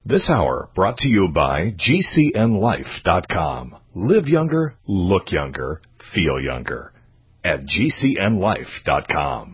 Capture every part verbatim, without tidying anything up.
This hour brought to you by G C N life dot com. Live younger, look younger, feel younger at G C N life dot com.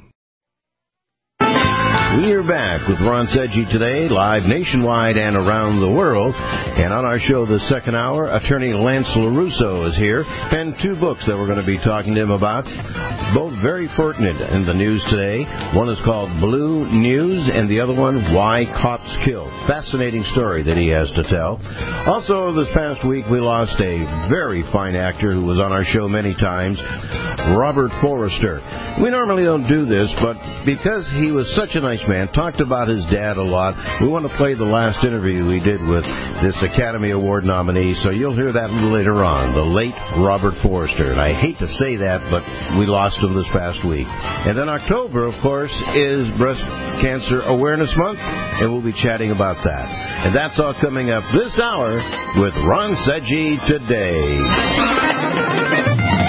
We're back with Ron Sedgy today, live nationwide and around the world. And on our show this second hour, attorney Lance LaRusso is here. Penned two books that we're going to be talking to him about, both very pertinent in the news today. One is called Blue News, and the other one, Why Cops Kill. Fascinating story that he has to tell. Also, this past week, we lost a very fine actor who was on our show many times, Robert Forrester. We normally don't do this, but because he was such a nice man, talked about his dad a lot, we want to play the last interview we did with this Academy Award nominee, so you'll hear that later on, the late Robert Forrester. And I hate to say that, but we lost him this past week. And then October, of course, is Breast Cancer Awareness Month, and we'll be chatting about that. And that's all coming up this hour with Ron Sedgy Today.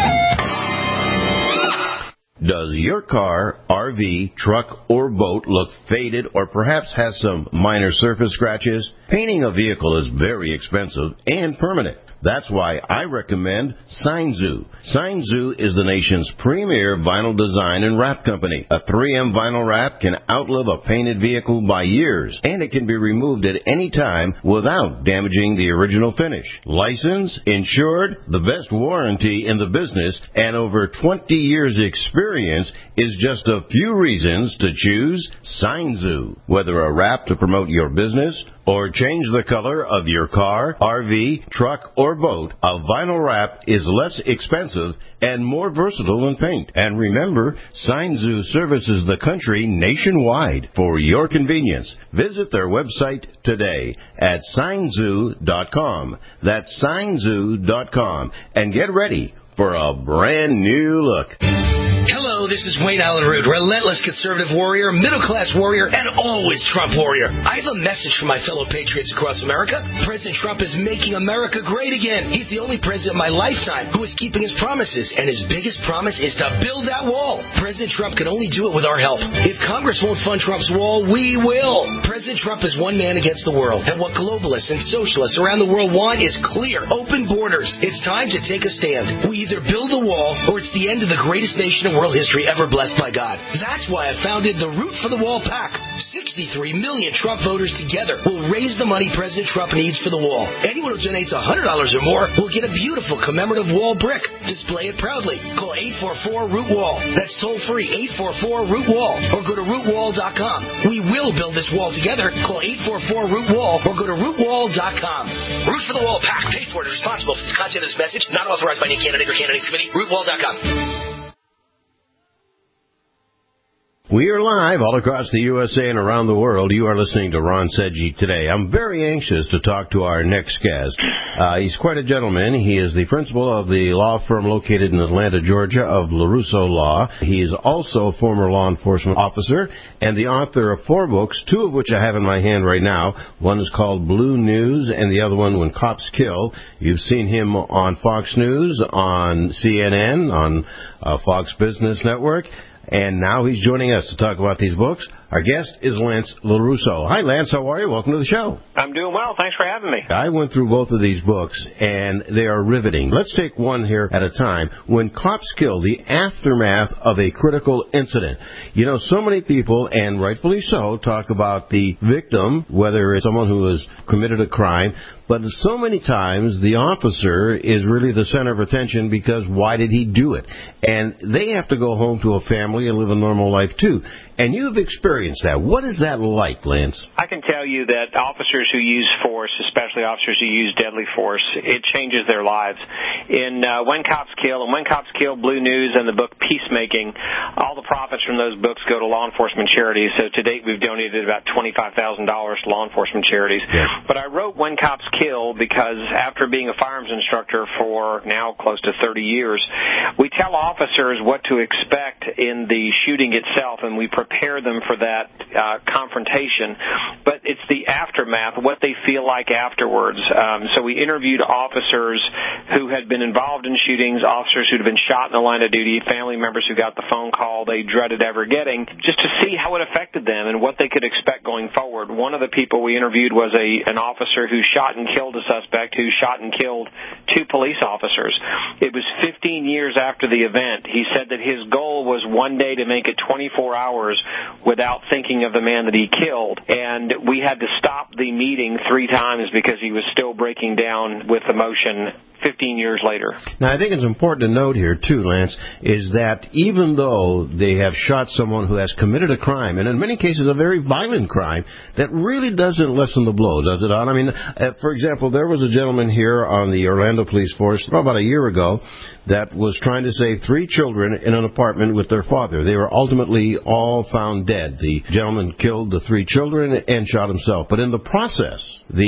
Does your car, R V, truck, or boat look faded or perhaps has some minor surface scratches? Painting a vehicle is very expensive and permanent. That's why I recommend Sign-Zu. Sign-Zu is the nation's premier vinyl design and wrap company. A three M vinyl wrap can outlive a painted vehicle by years, and it can be removed at any time without damaging the original finish. Licensed, insured, the best warranty in the business, and over twenty years experience is just a few reasons to choose Sign-Zu. Whether a wrap to promote your business or change the color of your car, R V, truck, or boat, a vinyl wrap is less expensive and more versatile than paint. And remember, Sign-Zu services the country nationwide. For your convenience, visit their website today at sign zu dot com. That's sign zu dot com. And get ready for a brand new look. Hello, this is Wayne Allen Root, relentless conservative warrior, middle-class warrior, and always Trump warrior. I have a message for my fellow patriots across America. President Trump is making America great again. He's the only president in my lifetime who is keeping his promises, and his biggest promise is to build that wall. President Trump can only do it with our help. If Congress won't fund Trump's wall, we will. President Trump is one man against the world, and what globalists and socialists around the world want is clear, open borders. It's time to take a stand. We either build a wall, or it's the end of the greatest nation in world history ever blessed by God. That's why I founded the Root for the Wall PAC. sixty-three million Trump voters together will raise the money President Trump needs for the wall. Anyone who donates one hundred dollars or more will get a beautiful commemorative wall brick. Display it proudly. Call eight four four root wall. That's toll free, eight four four root wall. Or go to root wall dot com. We will build this wall together. Call eight four four root wall or go to root wall dot com. Root for the Wall PAC. Paid for and responsible for the content of this message. Not authorized by any candidate or candidates committee. root wall dot com. We are live all across the U S A and around the world. You are listening to Ron Sedgy Today. I'm very anxious to talk to our next guest. Uh, he's quite a gentleman. He is the principal of the law firm located in Atlanta, Georgia, of LaRusso Law. He is also a former law enforcement officer and the author of four books, two of which I have in my hand right now. One is called Blue News, and the other one, When Cops Kill. You've seen him on Fox News, on C N N, on uh, Fox Business Network. And now he's joining us to talk about these books. Our guest is Lance LaRusso. Hi, Lance. How are you? Welcome to the show. I'm doing well. Thanks for having me. I went through both of these books, and they are riveting. Let's take one here at a time. When Cops Kill, the aftermath of a critical incident. You know, so many people, and rightfully so, talk about the victim, whether it's someone who has committed a crime, but so many times the officer is really the center of attention because why did he do it? And they have to go home to a family and live a normal life, too. And you've experienced that. What is that like, Lance? I can tell you that officers who use force, especially officers who use deadly force, it changes their lives. In uh, When Cops Kill and When Cops Kill, Blue News, and the book Peacemaking, all the profits from those books go to law enforcement charities. So to date, we've donated about twenty-five thousand dollars to law enforcement charities. Yeah. But I wrote When Cops Kill because after being a firearms instructor for now close to thirty years, we tell officers what to expect in the shooting itself, and we prepare prepare them for that uh, confrontation, but it's the aftermath, what they feel like afterwards. Um, so we interviewed officers who had been involved in shootings, officers who had been shot in the line of duty, family members who got the phone call they dreaded ever getting, just to see how it affected them and what they could expect going forward. One of the people we interviewed was a an officer who shot and killed a suspect who shot and killed two police officers. It was fifteen years after the event. He said that his goal was one day to make it twenty-four hours without thinking of the man that he killed, and we had to stop the meeting three times because he was still breaking down with emotion fifteen years later. Now, I think it's important to note here, too, Lance, is that even though they have shot someone who has committed a crime, and in many cases a very violent crime, that really doesn't lessen the blow, does it, Don? I mean, uh, for example, there was a gentleman here on the Orlando Police Force about a year ago that was trying to save three children in an apartment with their father. They were ultimately all found dead. The gentleman killed the three children and shot himself. But in the process,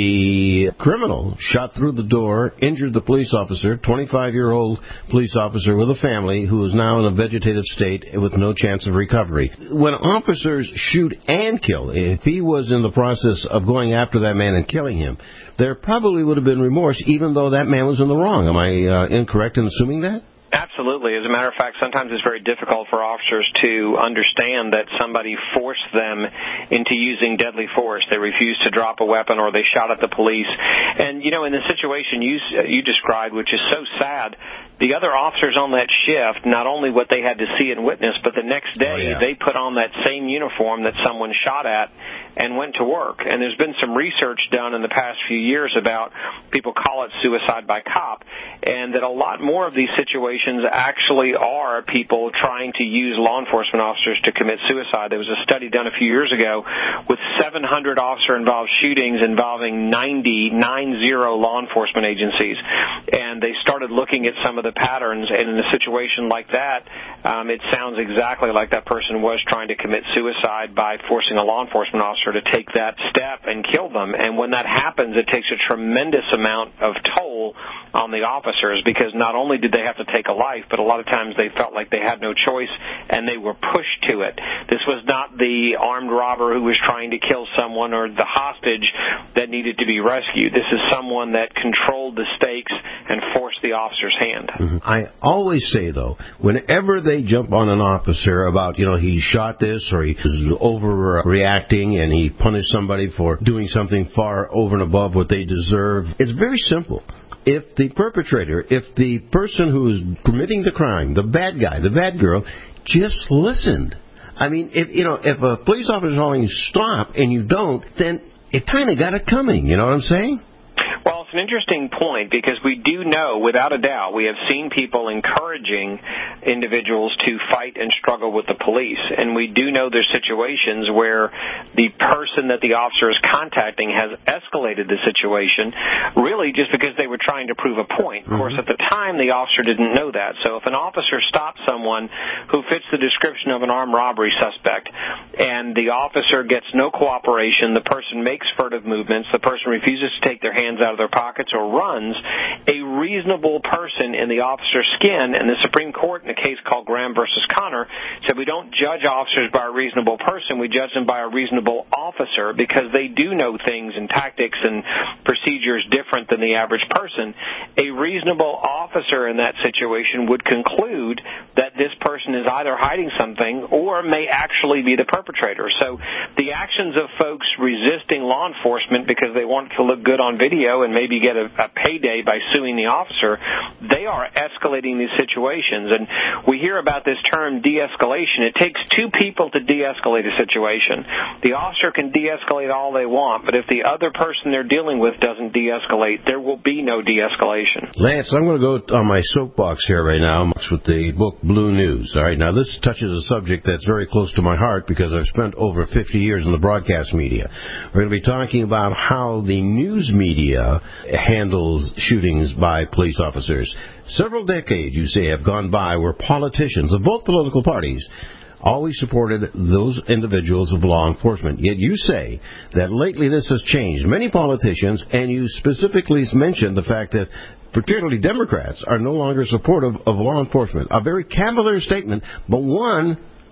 the criminal shot through the door, injured the police officer, twenty-five-year-old police officer with a family who is now in a vegetative state with no chance of recovery. When officers shoot and kill, if he was in the process of going after that man and killing him, there probably would have been remorse, even though that man was in the wrong. Am I uh, incorrect in assuming that? Absolutely. As a matter of fact, sometimes it's very difficult for officers to understand that somebody forced them into using deadly force. They refused to drop a weapon or they shot at the police. And, you know, in the situation you, you described, which is so sad, the other officers on that shift, not only what they had to see and witness, but the next day oh, yeah. they put on that same uniform that someone shot at and went to work. And there's been some research done in the past few years about, people call it suicide by cop, and that a lot more of these situations actually are people trying to use law enforcement officers to commit suicide. There was a study done a few years ago with seven hundred officer-involved shootings involving ninety, nine zero law enforcement agencies. And they started looking at some of the patterns, and in a situation like that, um, it sounds exactly like that person was trying to commit suicide by forcing a law enforcement officer to take that step and kill them. And when that happens, it takes a tremendous amount of toll on the officers, because not only did they have to take a life, but a lot of times they felt like they had no choice and they were pushed to it. This was not the armed robber who was trying to kill someone or the hostage that needed to be rescued. This is someone that controlled the stakes and forced the officer's hand. Mm-hmm. I always say, though, whenever they jump on an officer about, you know, he shot this or he was overreacting and he punished somebody for doing something far over and above what they deserve, it's very simple. If the perpetrator, if the person who is committing the crime, the bad guy, the bad girl, just listened. I mean, if you know, if a police officer is telling you stop and you don't, then it kind of got it coming. You know what I'm saying? Well, it's an interesting point, because we do know, without a doubt, we have seen people encouraging individuals to fight and struggle with the police. And we do know there's situations where the person that the officer is contacting has escalated the situation, really just because they were trying to prove a point. Of course, at the time, the officer didn't know that. So if an officer stops someone who fits the description of an armed robbery suspect, and the officer gets no cooperation, the person makes furtive movements, the person refuses to take their hands out of their pockets or runs, a reasonable person in the officer's skin, and the Supreme Court in a case called Graham versus Connor said we don't judge officers by a reasonable person, we judge them by a reasonable officer, because they do know things and tactics and procedures different than the average person. A reasonable officer in that situation would conclude that this person is either hiding something or may actually be the perpetrator. So the actions of folks resisting law enforcement because they want to look good on video and maybe get a, a payday by suing the officer, they are escalating these situations. And we hear about this term de-escalation. It takes two people to de-escalate a situation. The officer can de-escalate all they want, but if the other person they're dealing with doesn't de-escalate, there will be no de-escalation. Lance, I'm going to go on my soapbox here right now with the book Blue News. All right, now this touches a subject that's very close to my heart because I've spent over fifty years in the broadcast media. We're going to be talking about how the news media handles shootings by police officers. Several decades, you say, have gone by where politicians of both political parties always supported those individuals of law enforcement. Yet you say that lately this has changed. Many politicians, and you specifically mentioned the fact that particularly Democrats, are no longer supportive of law enforcement. A very cavalier statement, but one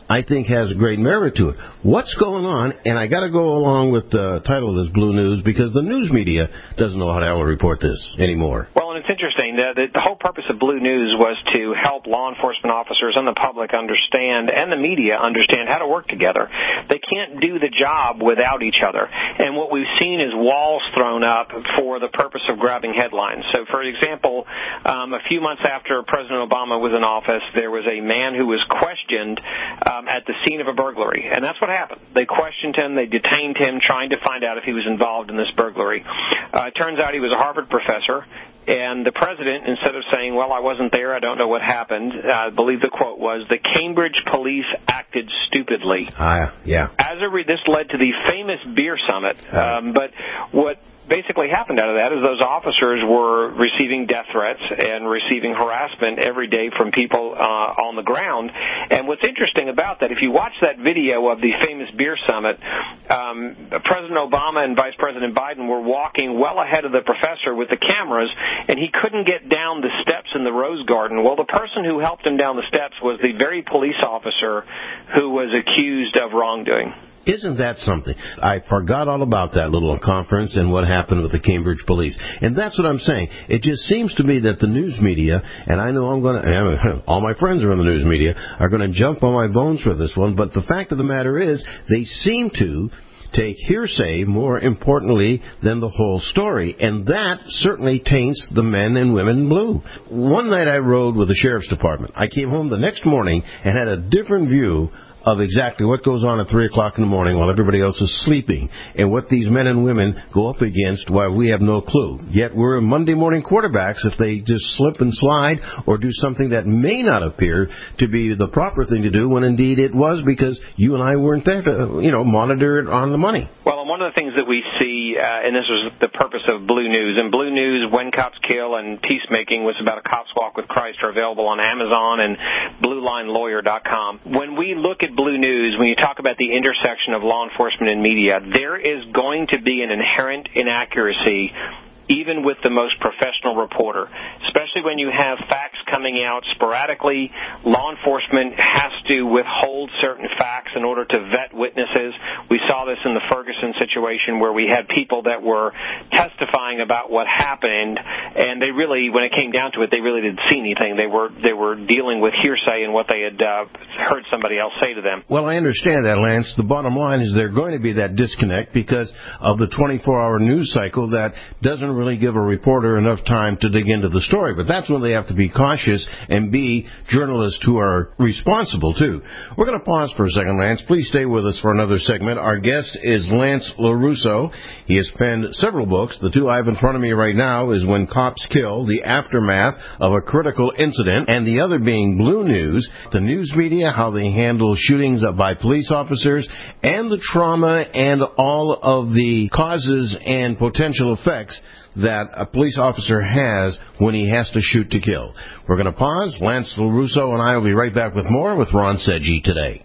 I think has great merit to it. What's going on? And I got to go along with the title of this Blue News because the news media doesn't know how to report this anymore. Well, and it's interesting. The, the, the whole purpose of Blue News was to help law enforcement officers and the public understand, and the media understand, how to work together. They can't do the job without each other. And what we've seen is walls thrown up for the purpose of grabbing headlines. So, for example, um, a few months after President Obama was in office, there was a man who was questioned um, at the scene of a burglary. And that's what happened. They questioned him. They detained him, trying to find out if he was involved in this burglary. Uh, it turns out he was a Harvard professor. And the president, instead of saying, well, I wasn't there, I don't know what happened, uh, I believe the quote was, the Cambridge police acted stupidly. Ah, uh, yeah. As a re- this led to the famous beer summit. Um, but what basically happened out of that is those officers were receiving death threats and receiving harassment every day from people uh, on the ground. And what's interesting about that, if you watch that video of the famous beer summit, um, President Obama and Vice President Biden were walking well ahead of the professor with the cameras, and he couldn't get down the steps in the Rose Garden. Well, the person who helped him down the steps was the very police officer who was accused of wrongdoing. Isn't that something? I forgot all about that little conference and what happened with the Cambridge police. And that's what I'm saying. It just seems to me that the news media, and I know I'm going to, all my friends are in the news media, are going to jump on my bones for this one, but the fact of the matter is they seem to take hearsay more importantly than the whole story, and that certainly taints the men and women in blue. One night I rode with the sheriff's department. I came home the next morning and had a different view of exactly what goes on at three o'clock in the morning while everybody else is sleeping, and what these men and women go up against while we have no clue. Yet we're Monday morning quarterbacks if they just slip and slide or do something that may not appear to be the proper thing to do, when indeed it was, because you and I weren't there to, you know, monitor it on the money. Well, and one of the things that we see, uh, and this was the purpose of Blue News, and Blue News, When Cops Kill, and Peacemaking was about a cop's walk with Christ, are available on Amazon and blue line lawyer dot com. When we look at Blue News, when you talk about the intersection of law enforcement and media, there is going to be an inherent inaccuracy even with the most professional reporter, especially when you have facts coming out sporadically. Law enforcement has to withhold certain facts in order to vet witnesses. We saw this in the Ferguson situation where we had people that were testifying about what happened, and they really, when it came down to it, they really didn't see anything. They were they were dealing with hearsay and what they had uh, heard somebody else say to them. Well, I understand that, Lance. The bottom line is there's going to be that disconnect because of the twenty-four hour news cycle that doesn't really give a reporter enough time to dig into the story. But that's when they have to be cautious and be journalists who are responsible, too. We're going to pause for a second, Lance. Please stay with us for another segment. Our guest is Lance LaRusso. He has penned several books. The two I have in front of me right now is When Cops Kill, The Aftermath of a Critical Incident, and the other being Blue News, the news media, how they handle shootings by police officers, and the trauma and all of the causes and potential effects that a police officer has when he has to shoot to kill. We're going to pause. Lance LaRusso and I will be right back with more with Ron Sedgy today.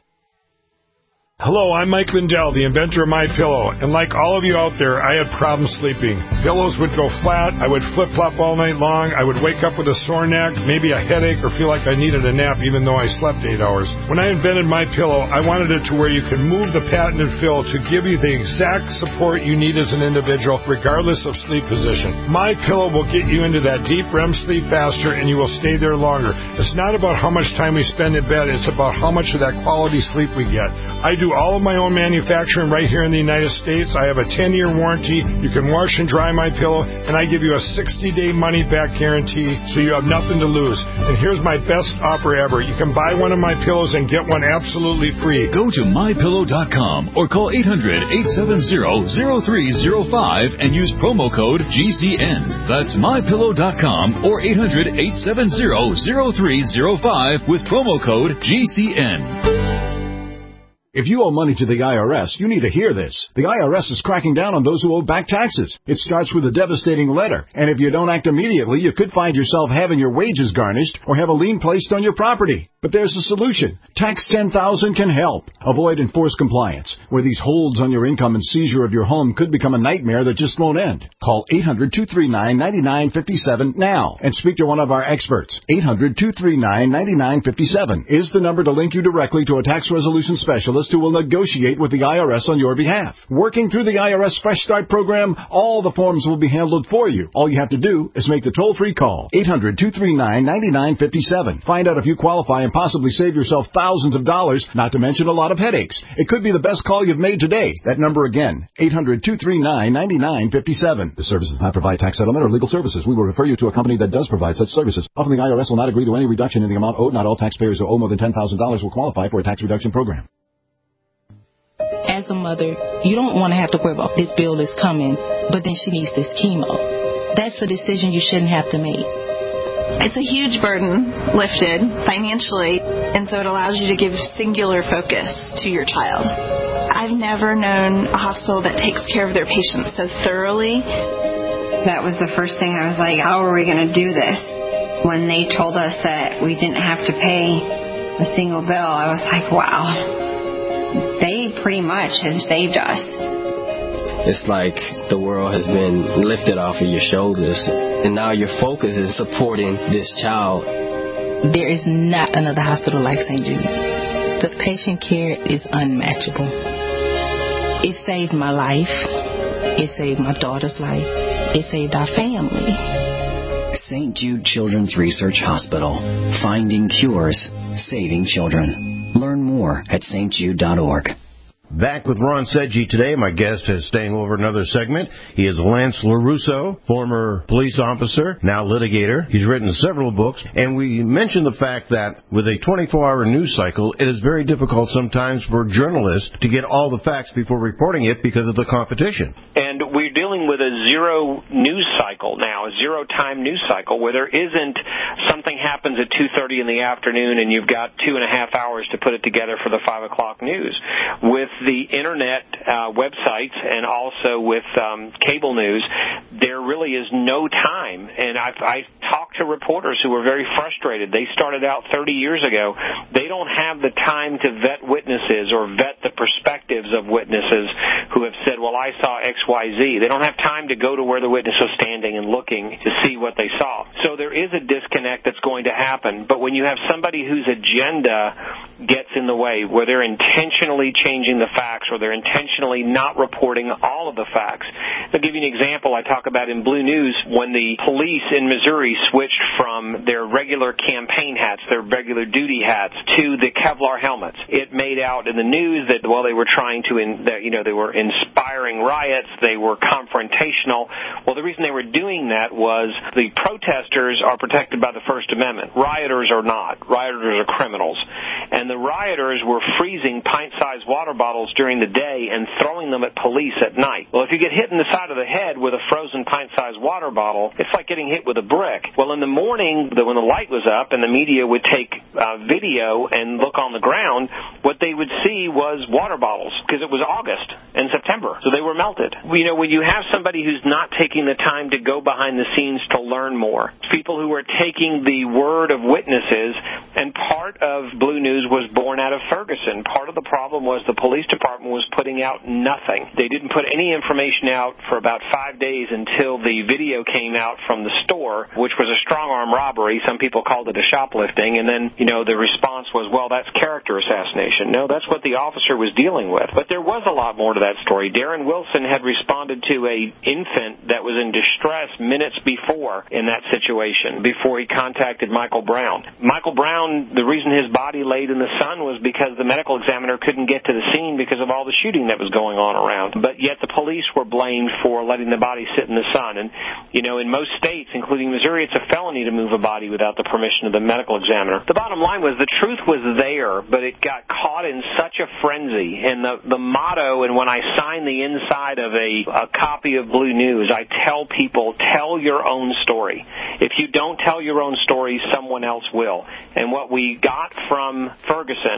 Hello, I'm Mike Lindell, the inventor of MyPillow, and like all of you out there, I had problems sleeping. Pillows would go flat, I would flip-flop all night long, I would wake up with a sore neck, maybe a headache, or feel like I needed a nap even though I slept eight hours. When I invented MyPillow, I wanted it to where you can move the patented fill to give you the exact support you need as an individual, regardless of sleep position. MyPillow will get you into that deep R E M sleep faster, and you will stay there longer. It's not about how much time we spend in bed, it's about how much of that quality sleep we get. I do all of my own manufacturing right here in the United States. I have a ten year warranty. You can wash and dry my pillow, and I give you a sixty day money-back guarantee, so you have nothing to lose. And here's my best offer ever. You can buy one of my pillows and get one absolutely free. Go to my pillow dot com or call eight hundred, eight seven zero, zero three zero five and use promo code G C N. That's my pillow dot com or eight hundred, eight seven zero, zero three zero five with promo code G C N. If you owe money to the I R S, you need to hear this. The I R S is cracking down on those who owe back taxes. It starts with a devastating letter, and if you don't act immediately, you could find yourself having your wages garnished or have a lien placed on your property. But there's a solution. Tax ten thousand can help. Avoid enforced compliance, where these holds on your income and seizure of your home could become a nightmare that just won't end. Call eight hundred, two three nine, nine nine five seven now and speak to one of our experts. eight hundred, two three nine, nine nine five seven is the number to link you directly to a tax resolution specialist who will negotiate with the I R S on your behalf. Working through the I R S Fresh Start program, all the forms will be handled for you. All you have to do is make the toll-free call. eight hundred, two three nine, nine nine five seven. Find out if you qualify and possibly save yourself thousands of dollars, not to mention a lot of headaches. It could be the best call you've made today. That number again, eight hundred, two three nine, nine nine five seven. The service does not provide tax settlement or legal services. We will refer you to a company that does provide such services. Often the I R S will not agree to any reduction in the amount owed. Not all taxpayers who owe more than ten thousand dollars will qualify for a tax reduction program. As a mother, you don't want to have to worry about this bill is coming, but then she needs this chemo. That's a decision you shouldn't have to make. It's a huge burden lifted financially, and so it allows you to give singular focus to your child. I've never known a hospital that takes care of their patients so thoroughly. That was the first thing I was like, how are we going to do this? When they told us that we didn't have to pay a single bill, I was like, wow, they pretty much have saved us. It's like the world has been lifted off of your shoulders, and now your focus is supporting this child. There is not another hospital like Saint Jude. The patient care is unmatchable. It saved my life. It saved my daughter's life. It saved our family. Saint Jude Children's Research Hospital. Finding cures, saving children. Learn more at s t jude dot org. Back with Ron Sedgy today. My guest is staying over another segment. He is Lance LaRusso, former police officer, now litigator. He's written several books, and we mentioned the fact that with a twenty-four hour news cycle, it is very difficult sometimes for journalists to get all the facts before reporting it because of the competition. And we're dealing with a zero news cycle now, a zero-time news cycle, where there isn't something happens at two thirty in the afternoon and you've got two and a half hours to put it together for the five o'clock news. With the internet uh, websites and also with um, cable news, there really is no time. And I've, I've talked to reporters who were very frustrated. They started out thirty years ago. They don't have the time to vet witnesses or vet the perspectives of witnesses who have said, well, I saw X, Y, Z. They don't have time to go to where the witness was standing and looking to see what they saw. So there is a disconnect that's going to happen. But when you have somebody whose agenda gets in the way, where they're intentionally changing the facts or they're intentionally not reporting all of the facts. I'll give you an example I talk about in Blue News when the police in Missouri switched from their regular campaign hats, their regular duty hats, to the Kevlar helmets. It made out in the news that, well, they were trying to, in, that, you know, they were inspiring riots, they were confrontational. Well, the reason they were doing that was the protesters are protected by the First Amendment. Rioters are not. Rioters are criminals. And the rioters were freezing pint-sized water bottles during the day and throwing them at police at night. Well, if you get hit in the side of the head with a frozen pint-sized water bottle, it's like getting hit with a brick. Well, in the morning, when the light was up and the media would take uh, video and look on the ground, what they would see was water bottles because it was August and September, so they were melted. You know, when you have somebody who's not taking the time to go behind the scenes to learn more, people who are taking the word of witnesses, and part of Blue News was born out of Ferguson. Part of the problem was the police department was putting out nothing. They didn't put any information out for about five days until the video came out from the store, which was a strong-arm robbery. Some people called it a shoplifting. And then, you know, the response was, well, that's character assassination. No, that's what the officer was dealing with. But there was a lot more to that story. Darren Wilson had responded to a infant that was in distress minutes before in that situation, before he contacted Michael Brown. Michael Brown, the reason his body laid in the sun was because the medical examiner couldn't get to the scene because of all the shooting that was going on around. But yet the police were blamed for letting the body sit in the sun. And, you know, in most states, including Missouri, it's a felony to move a body without the permission of the medical examiner. The bottom line was the truth was there, but it got caught in such a frenzy. And the, the motto, and when I sign the inside of a, a copy of Blue News, I tell people, tell your own story. If you don't tell your own story, someone else will. And what we got from Ferguson,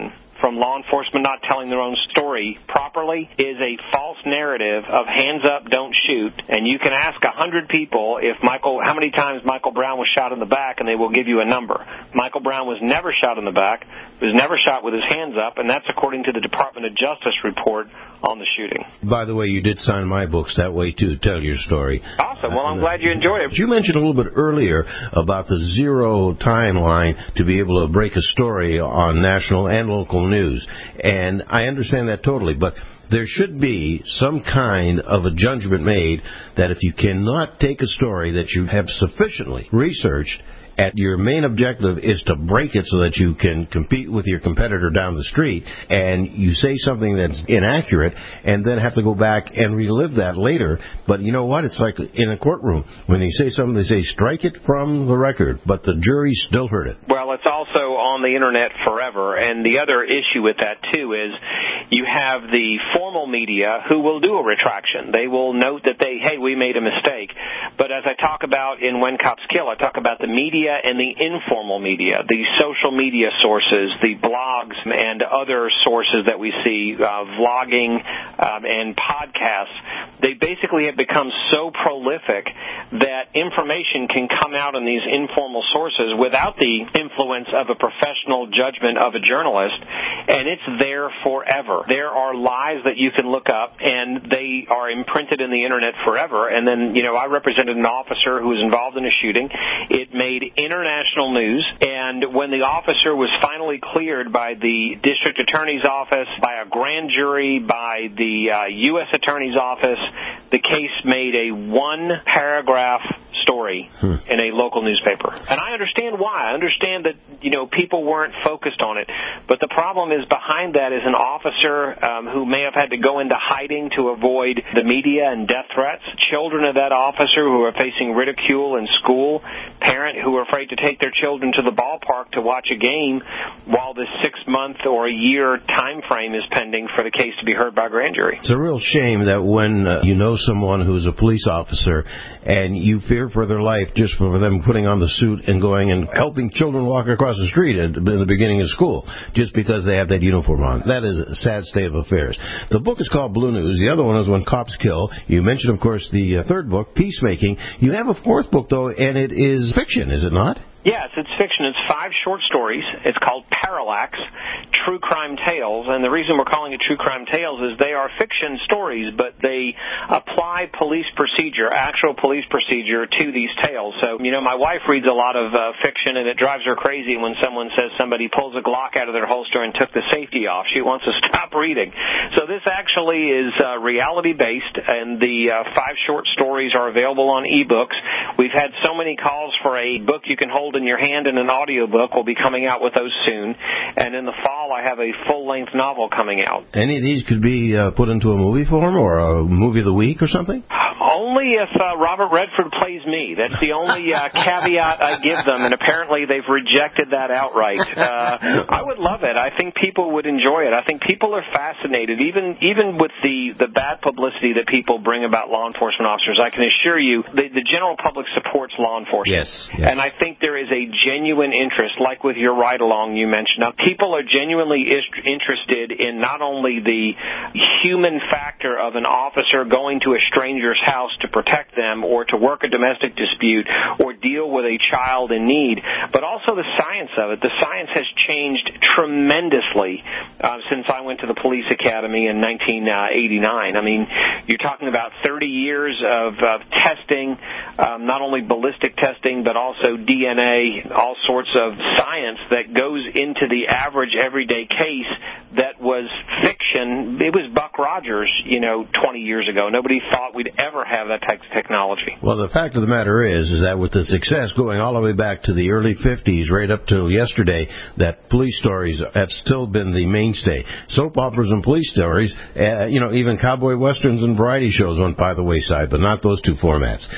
from law enforcement not telling their own story properly is a false narrative of hands up, don't shoot. And you can ask a hundred people if Michael, how many times Michael Brown was shot in the back, and they will give you a number. Michael Brown was never shot in the back, was never shot with his hands up, and that's according to the Department of Justice report on the shooting. By the way, you did sign my books that way, too. Tell your story. Awesome. Well, I'm glad you enjoyed it. You mentioned a little bit earlier about the zero timeline to be able to break a story on national and local news, and I understand that totally, but there should be some kind of a judgment made that if you cannot take a story that you have sufficiently researched, at your main objective is to break it so that you can compete with your competitor down the street, and you say something that's inaccurate and then have to go back and relive that later. But you know what? It's like in a courtroom. When they say something, they say, strike it from the record, but the jury still heard it. Well, it's also on the Internet forever, and the other issue with that, too, is you have the formal media who will do a retraction. They will note that they, hey, we made a mistake. But as I talk about in When Cops Kill, I talk about the media and the informal media, the social media sources, the blogs and other sources that we see, uh, vlogging um, and podcasts. They basically have become so prolific that information can come out in these informal sources without the influence of a professional judgment of a journalist, and it's there forever. There are lies that you can look up, and they are imprinted in the Internet forever. And then, you know, I represented an officer who was involved in a shooting. It made international news, and when the officer was finally cleared by the district attorney's office, by a grand jury, by the uh, U S attorney's office, the case made a one-paragraph story hmm. in a local newspaper. And I understand why. I understand that, you know, people weren't focused on it. But the problem is behind that is an officer um, who may have had to go into hiding to avoid the media and death threats, children of that officer who are facing ridicule in school, parent who are afraid to take their children to the ballpark to watch a game while this six-month or a year time frame is pending for the case to be heard by a grand jury. It's a real shame that when uh, you know someone who's a police officer and you fear for their life just for them putting on the suit and going and helping children walk across the street at the beginning of school just because they have that uniform on. That is a sad state of affairs. The book is called Blue News. The other one is When Cops Kill. You mentioned, of course, the uh, third book, Peacemaking. You have a fourth book, though, and it is fiction, is it not? Yes, it's fiction. It's five short stories. It's called Parallax, True Crime Tales, and the reason we're calling it True Crime Tales is they are fiction stories, but they apply police procedure, actual police procedure, to these tales. So, you know, my wife reads a lot of uh, fiction, and it drives her crazy when someone says somebody pulls a Glock out of their holster and took the safety off. She wants to stop reading. So this actually is uh, reality-based, and the uh, five short stories are available on ebooks. We've had so many calls for a book you can hold in your hand and an audiobook. We'll be coming out with those soon. And in the fall, I have a full-length novel coming out. Any of these could be uh, put into a movie form or a movie of the week or something? Only if uh, Robert Redford plays me. That's the only uh, caveat I give them, and apparently they've rejected that outright. Uh, I would love it. I think people would enjoy it. I think people are fascinated, even even with the, the bad publicity that people bring about law enforcement officers. I can assure you the, the general public supports law enforcement. Yes, yes. And I think there is a genuine interest, like with your ride-along you mentioned. Now, people are genuinely is- interested in not only the human factor of an officer going to a stranger's house to protect them or to work a domestic dispute or deal with a child in need, but also the science of it. The science has changed tremendously uh, since I went to the police academy in nineteen eighty-nine. I mean, you're talking about thirty years of, of testing, um, not only ballistic testing, but also D N A, all sorts of science that goes into the average everyday case that was fiction. It was Buck Rogers, you know, twenty years ago. Nobody thought we'd ever have that type of technology. Well, the fact of the matter is, is that with the success going all the way back to the early fifties, right up till yesterday, that police stories have still been the mainstay. Soap operas and police stories, uh, you know, even cowboy westerns and variety shows went by the wayside, but not those two formats. Again,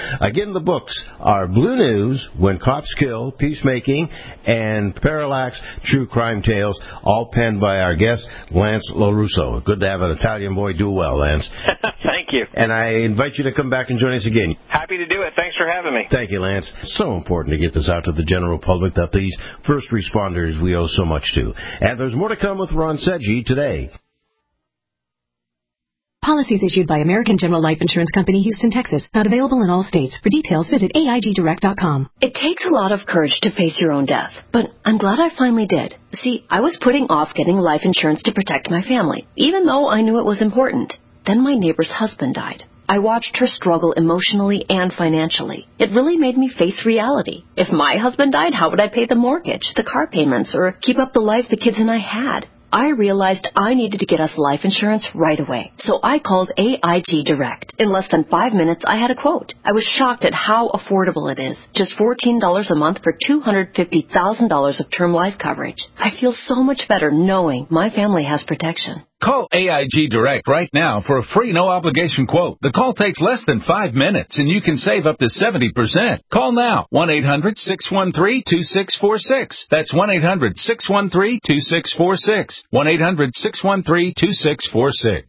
in the books are Blue News, When Cops Kill, Peacemaking, and Parallax, True Crime Tales, all penned by our guest, Lance LaRusso. Good to have an Italian boy do well, Lance. Thank you. And I invite you to come back and join us again. Happy to do it. Thanks for having me. Thank you, Lance. So important to get this out to the general public that these first responders we owe so much to. And there's more to come with Ron Sedgy today. Policies issued by American General Life Insurance Company, Houston, Texas. Not available in all states. For details, visit A I G direct dot com. It takes a lot of courage to face your own death, but I'm glad I finally did. See, I was putting off getting life insurance to protect my family, even though I knew it was important. Then my neighbor's husband died. I watched her struggle emotionally and financially. It really made me face reality. If my husband died, how would I pay the mortgage, the car payments, or keep up the life the kids and I had? I realized I needed to get us life insurance right away. So I called A I G Direct. In less than five minutes, I had a quote. I was shocked at how affordable it is. Just fourteen dollars a month for two hundred fifty thousand dollars of term life coverage. I feel so much better knowing my family has protection. Call A I G Direct right now for a free no-obligation quote. The call takes less than five minutes, and you can save up to seventy percent. Call now, one eight hundred six one three two six four six. That's one eight hundred six one three two six four six. one eight hundred six one three two six four six.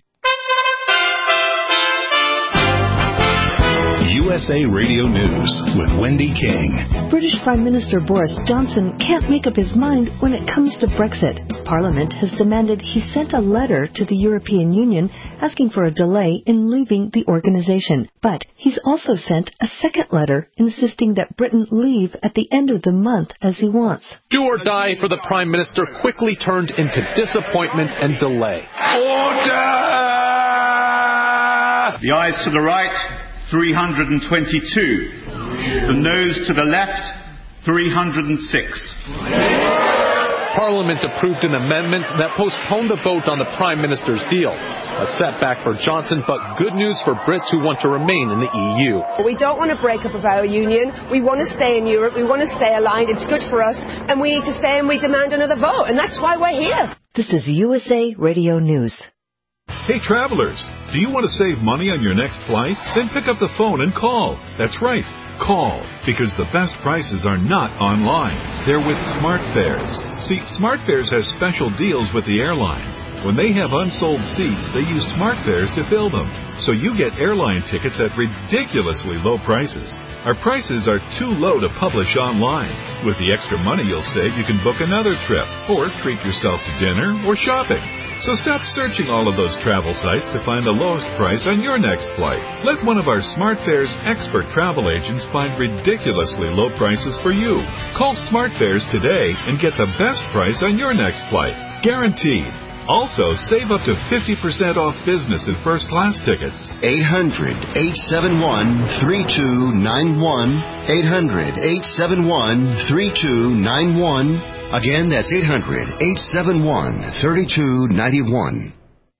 U S A Radio News with Wendy King. British Prime Minister Boris Johnson can't make up his mind when it comes to Brexit. Parliament has demanded he sent a letter to the European Union asking for a delay in leaving the organization. But he's also sent a second letter insisting that Britain leave at the end of the month as he wants. Do or die for the Prime Minister quickly turned into disappointment and delay. Order! The ayes to the right, three hundred twenty-two. The noes to the left, three hundred six. Parliament approved an amendment that postponed the vote on the Prime Minister's deal. A setback for Johnson, but good news for Brits who want to remain in the E U. We don't want to break up of our union. We want to stay in Europe. We want to stay aligned. It's good for us. And we need to stay and we demand another vote. And that's why we're here. This is U S A Radio News. Hey, travelers, do you want to save money on your next flight? Then pick up the phone and call. That's right, call, because the best prices are not online. They're with SmartFares. See, SmartFares has special deals with the airlines. When they have unsold seats, they use SmartFares to fill them. So you get airline tickets at ridiculously low prices. Our prices are too low to publish online. With the extra money you'll save, you can book another trip, or treat yourself to dinner or shopping. So stop searching all of those travel sites to find the lowest price on your next flight. Let one of our SmartFares expert travel agents find ridiculously low prices for you. Call SmartFares today and get the best price on your next flight. Guaranteed. Also, save up to fifty percent off business and first class tickets. eight hundred eight seven one three two nine one. eight hundred eight seven one three two nine one. Again, that's eight hundred eight seven one three two nine one.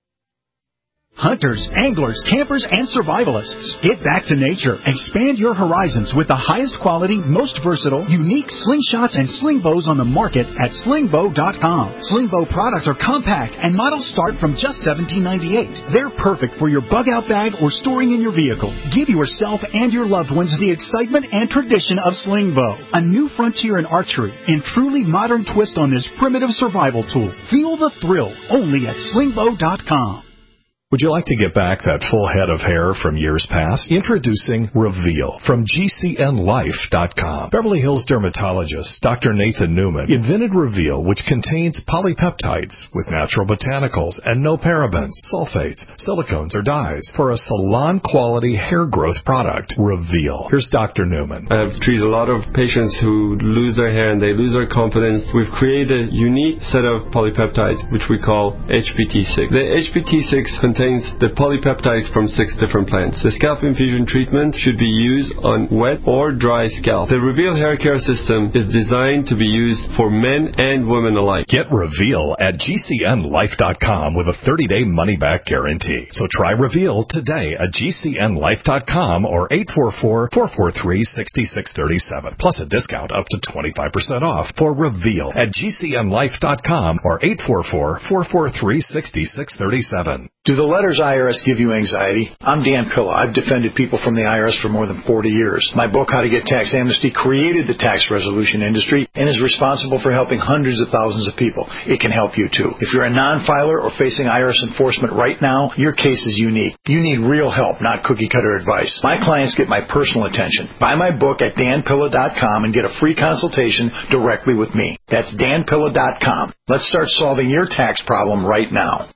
Hunters, anglers, campers, and survivalists. Get back to nature. Expand your horizons with the highest quality, most versatile, unique slingshots and sling bows on the market at sling bow dot com. Sling bow products are compact and models start from just seventeen ninety-eight. They're perfect for your bug-out bag or storing in your vehicle. Give yourself and your loved ones the excitement and tradition of sling bow. A new frontier in archery and truly modern twist on this primitive survival tool. Feel the thrill only at sling bow dot com. Would you like to get back that full head of hair from years past? Introducing Reveal from G C N life dot com. Beverly Hills dermatologist Doctor Nathan Newman invented Reveal, which contains polypeptides with natural botanicals and no parabens, sulfates, silicones, or dyes for a salon-quality hair growth product. Reveal. Here's Doctor Newman. I have treated a lot of patients who lose their hair and they lose their confidence. We've created a unique set of polypeptides, which we call H P T six. The H P T six contains contains the polypeptides from six different plants. The scalp infusion treatment should be used on wet or dry scalp. The Reveal hair care system is designed to be used for men and women alike. Get Reveal at G C N life dot com with a thirty-day money-back guarantee. So try Reveal today at G C N life dot com or eight four four, four four three, six six three seven. Plus a discount up to twenty-five percent off for Reveal at G C N life dot com or eight four four, four four three, six six three seven. Do the letters I R S give you anxiety? I'm Dan Pilla. I've defended people from the I R S for more than forty years. My book, How to Get Tax Amnesty, created the tax resolution industry and is responsible for helping hundreds of thousands of people. It can help you, too. If you're a non-filer or facing I R S enforcement right now, your case is unique. You need real help, not cookie-cutter advice. My clients get my personal attention. Buy my book at dan pilla dot com and get a free consultation directly with me. That's dan pilla dot com. Let's start solving your tax problem right now.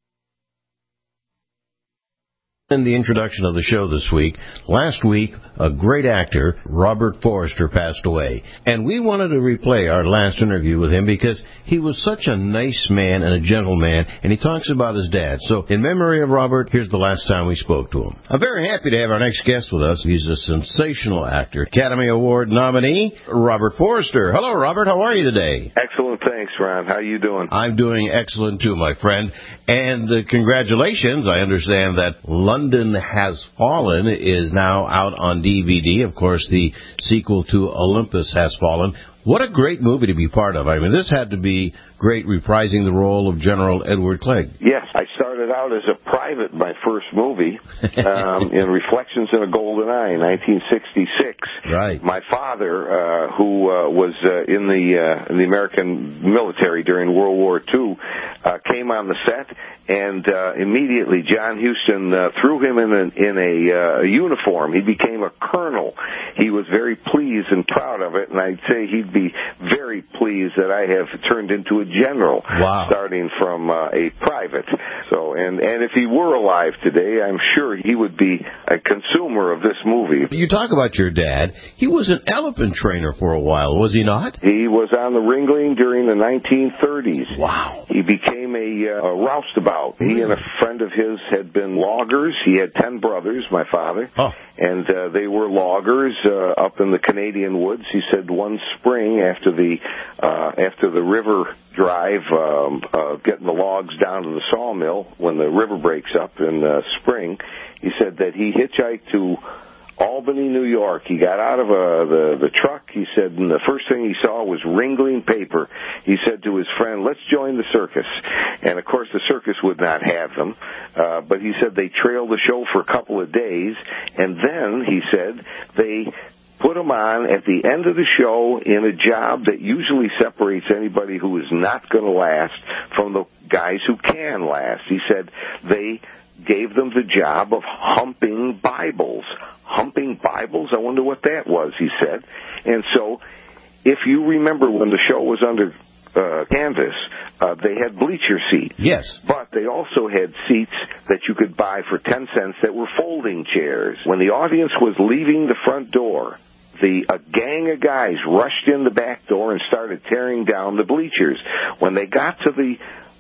In the introduction of the show this week, last week, a great actor, Robert Forster, passed away. And we wanted to replay our last interview with him because he was such a nice man and a gentleman, and he talks about his dad. So, in memory of Robert, here's the last time we spoke to him. I'm very happy to have our next guest with us. He's a sensational actor, Academy Award nominee, Robert Forster. Hello, Robert. How are you today? Excellent. Thanks, Ron. How are you doing? I'm doing excellent, too, my friend. And uh, congratulations. I understand that London Has Fallen is now out on D V D. Of course, the sequel to Olympus Has Fallen. What a great movie to be part of. I mean, this had to be great, reprising the role of General Edward Clegg. Yes, I started out as a private, my first movie, um, in Reflections in a Golden Eye in nineteen sixty-six. Right. My father, uh, who uh, was uh, in the uh, in the American military during World War Two, uh, came on the set, and uh, immediately John Huston uh, threw him in a, in a, uh, a uniform. He became a colonel. He was very pleased and proud of it, and I'd say he'd be very pleased that I have turned into a general, wow. starting from uh, a private. So, and and if he were alive today, I'm sure he would be a consumer of this movie. You talk about your dad. He was an elephant trainer for a while, was he not? He was on the Ringling during the nineteen thirties. Wow. He became a, uh, a roustabout. He and a friend of his had been loggers. He had ten brothers, my father. Oh. And uh, they were loggers uh, up in the Canadian woods. He said one spring after the uh, after the river drive, um, uh, getting the logs down to the sawmill when the river breaks up in uh, spring, he said that he hitchhiked to Albany, New York. He got out of uh, the the truck. He said, and the first thing he saw was Ringling paper. He said to his friend, "Let's join the circus." And of course, the circus would not have them. Uh, but he said they trailed the show for a couple of days, and then he said they put him on at the end of the show in a job that usually separates anybody who is not going to last from the guys who can last. He said they gave them the job of humping Bibles. Humping Bibles? I wonder what that was, he said. And so, if you remember when the show was under uh, canvas, uh, they had bleacher seats. Yes. But they also had seats that you could buy for ten cents that were folding chairs. When the audience was leaving the front door, the a gang of guys rushed in the back door and started tearing down the bleachers. When they got to the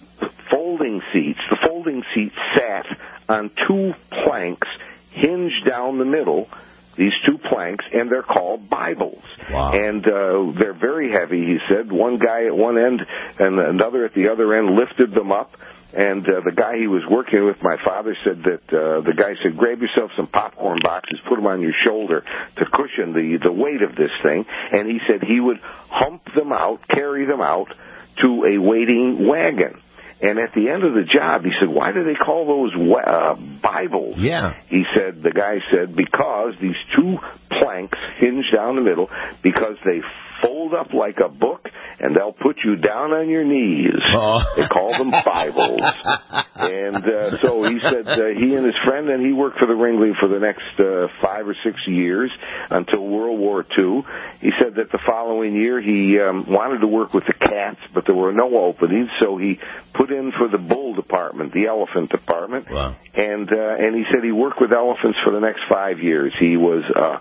folding seats, the folding seats sat on two planks hinged down the middle, these two planks, and they're called Bibles. Wow. And uh, they're very heavy, he said. One guy at one end and another at the other end lifted them up. And uh, the guy he was working with, my father, said that uh, the guy said, grab yourself some popcorn boxes, put them on your shoulder to cushion the, the weight of this thing. And he said he would hump them out, carry them out to a waiting wagon. And at the end of the job, he said, why do they call those uh, Bibles? Yeah. He said, the guy said, because these two planks hinge down the middle, because they fold up like a book, and they'll put you down on your knees. Oh. They call them Bibles. And uh, so he said uh, he and his friend, and he worked for the Ringling for the next uh, five or six years until World War Two. He said that the following year he um, wanted to work with the cats, but there were no openings, so he put in for the bull department, the elephant department. Wow. And, uh, and he said he worked with elephants for the next five years. He was uh,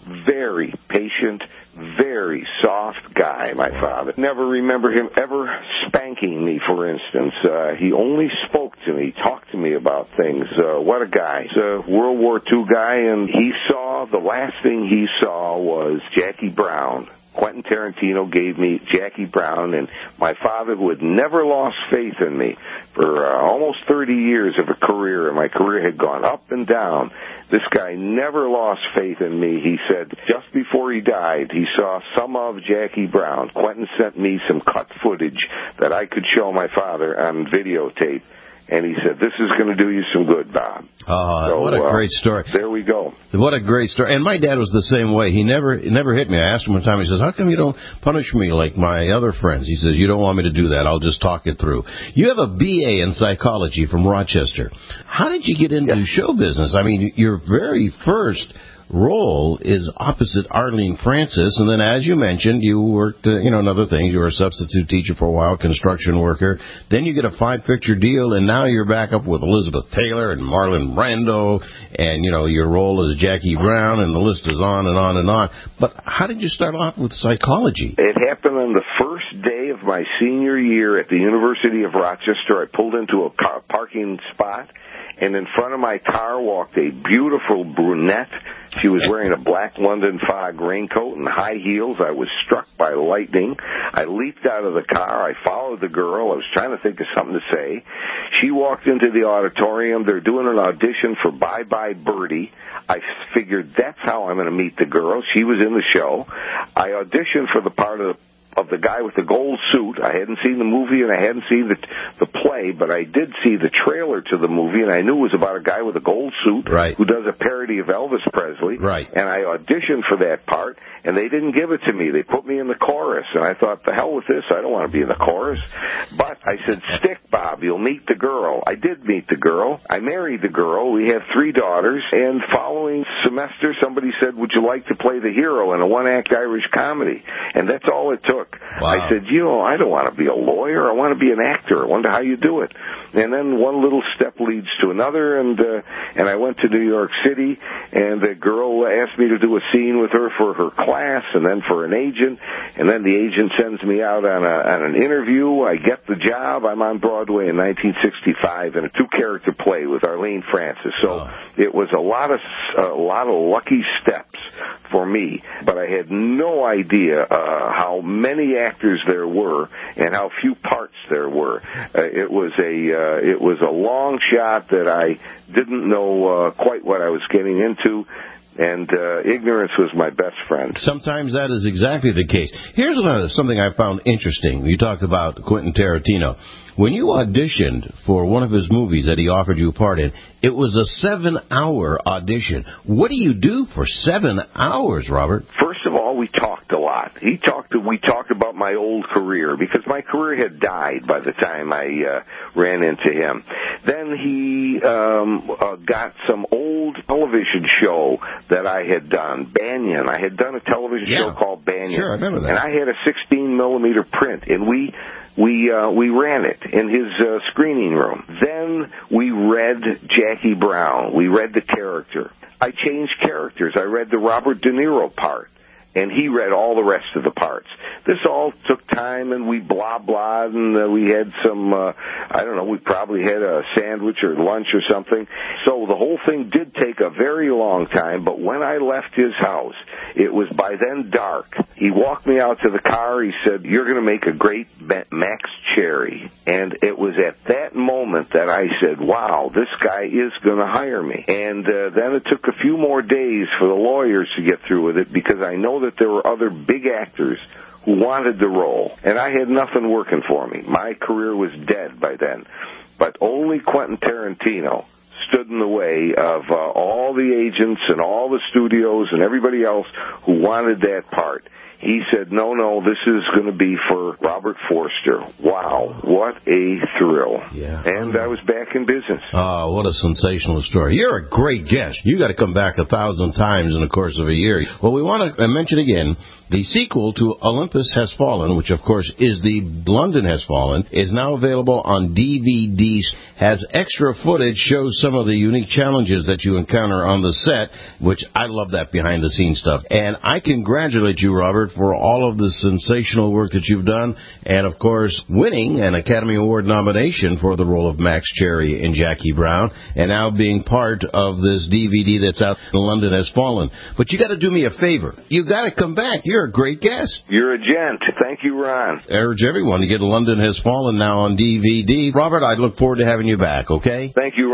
very patient, very soft guy, my father. Never remember him ever spanking me, for instance. Uh, he only spoke to me, talked to me about things. Uh, what a guy. He's a World War Two guy, and he saw, the last thing he saw was Jackie Brown. Quentin Tarantino gave me Jackie Brown, and my father, who had never lost faith in me for uh, almost thirty years of a career, and my career had gone up and down. This guy never lost faith in me. He said just before he died, he saw some of Jackie Brown. Quentin sent me some cut footage that I could show my father on videotape. and he said, "This is going to do you some good, Bob." Uh, so, what a uh, great story. There we go. What a great story. And my dad was the same way. He never he never hit me. I asked him one time, he says, "How come you don't punish me like my other friends?" He says, "You don't want me to do that. I'll just talk it through." You have a B A in psychology from Rochester. How did you get into yes. show business? I mean, your very first role is opposite Arlene Francis, and then as you mentioned, you worked, uh, you know, another thing. You were a substitute teacher for a while, construction worker. Then you get a five-picture deal, and now you're back up with Elizabeth Taylor and Marlon Brando, and, you know, your role as Jackie Brown, and the list is on and on and on. But how did you start off with psychology? It happened on the first day of my senior year at the University of Rochester. I pulled into a car parking spot, and in front of my car walked a beautiful brunette. She was wearing a black London Fog raincoat and high heels. I was struck by lightning. I leaped out of the car. I followed the girl. I was trying to think of something to say. She walked into the auditorium. They're doing an audition for Bye Bye Birdie. I figured that's how I'm going to meet the girl. She was in the show. I auditioned for the part of the of the guy with the gold suit. I hadn't seen the movie and I hadn't seen the the play, but I did see the trailer to the movie, and I knew it was about a guy with a gold suit right. who does a parody of Elvis Presley. Right. And I auditioned for that part, and they didn't give it to me. They put me in the chorus, and I thought, the hell with this. I don't want to be in the chorus. But I said, stick, Bob. You'll meet the girl. I did meet the girl. I married the girl. We have three daughters, and following semester, somebody said, would you like to play the hero in a one-act Irish comedy? And that's all it took. Wow. I said, you know, I don't want to be a lawyer. I want to be an actor. I wonder how you do it. And then one little step leads to another, and uh, and I went to New York City, and the girl asked me to do a scene with her for her class, and then for an agent, and then the agent sends me out on, a, on an interview. I get the job. I'm on Broadway in nineteen sixty-five in a two-character play with Arlene Francis. So oh. it was a lot of a lot of lucky steps for me, but I had no idea uh, how many actors there were and how few parts there were. Uh, it was a uh, it was a long shot that I didn't know uh, quite what I was getting into, and uh, ignorance was my best friend. Sometimes that is exactly the case. Here's another, something I found interesting. You talked about Quentin Tarantino. When you auditioned for one of his movies that he offered you a part in, it was a seven-hour audition. What do you do for seven hours, Robert? First of all, we talked a lot. He talked. We talked about my old career, because my career had died by the time I uh, ran into him. Then he um, uh, got some old television show that I had done, Banyan. I had done a television yeah. show called Banyan. Sure, I remember that. And I had a sixteen millimeter print, and we we uh, we ran it in his uh, screening room. Then we read Jackie Brown. We read the character. I changed characters. I read the Robert De Niro part, and he read all the rest of the parts. This all took time, and we blah blah, and uh, we had some, uh, I don't know, we probably had a sandwich or lunch or something. So the whole thing did take a very long time, but when I left his house, it was by then dark. He walked me out to the car. He said, you're going to make a great Max Cherry. And it was at that moment that I said, wow, this guy is going to hire me. And uh, then it took a few more days for the lawyers to get through with it, because I know that there were other big actors who wanted the role, and I had nothing working for me. My career was dead by then. But only Quentin Tarantino stood in the way of uh, all the agents and all the studios and everybody else who wanted that part. He said, no, no, this is going to be for Robert Forster. Wow, what a thrill. Yeah. And I was back in business. Oh, what a sensational story. You're a great guest. You got to come back a thousand times in the course of a year. Well, we want to mention again, the sequel to Olympus Has Fallen, which, of course, is the London Has Fallen, is now available on D V D, has extra footage, shows some of the unique challenges that you encounter on the set, which I love that behind-the-scenes stuff. And I congratulate you, Robert, for all of the sensational work that you've done, and, of course, winning an Academy Award nomination for the role of Max Cherry in Jackie Brown, and now being part of this D V D that's out, London Has Fallen. But you got to do me a favor. You got to come back. You're a great guest. You're a gent. Thank you, Ron. I urge everyone to get London Has Fallen now on D V D. Robert, I look forward to having you back, okay? Thank you, Ron. I'd be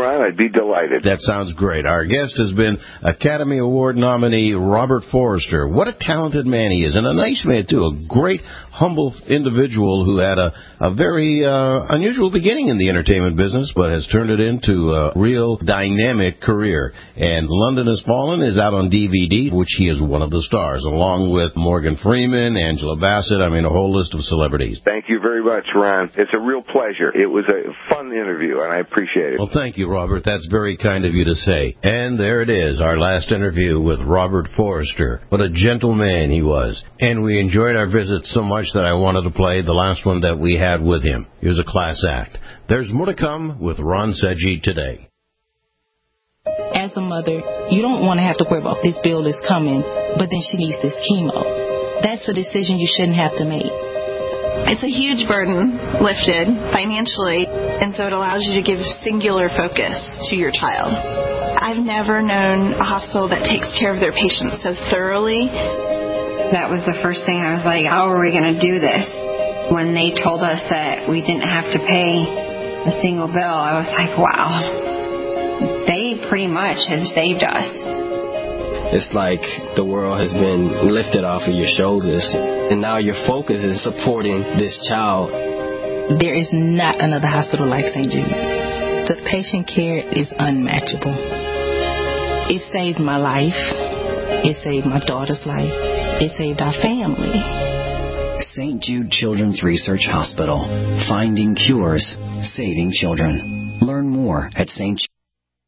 be delighted. That sounds great. Our guest has been Academy Award nominee Robert Forster. What a talented man he is, and a nice man, too. A great, humble individual who had a, a very uh, unusual beginning in the entertainment business, but has turned it into a real dynamic career. And London Has Fallen is out on D V D, which he is one of the stars, along with Morgan Freeman, Angela Bassett, I mean, a whole list of celebrities. Thank you very much, Ron. It's a real pleasure. It was a fun interview, and I appreciate it. Well, thank you, Robert. That's very kind of you to say. And there it is, our last interview with Robert Forster. What a gentle man he was. And we enjoyed our visit so much that I wanted to play the last one that we had with him. He was a class act. There's more to come with Ron Seggi today. As a mother, you don't want to have to worry about this bill is coming, but then she needs this chemo. That's a decision you shouldn't have to make. It's a huge burden lifted financially, and so it allows you to give singular focus to your child. I've never known a hospital that takes care of their patients so thoroughly. That was the first thing I was like, how are we going to do this? When they told us that we didn't have to pay a single bill, I was like, wow. They pretty much have saved us. It's like the world has been lifted off of your shoulders, and now your focus is supporting this child. There is not another hospital like Saint Jude. The patient care is unmatchable. It saved my life. It saved my daughter's life. It saved our family. Saint Jude Children's Research Hospital. Finding cures, saving children. Learn more at Saint Jude.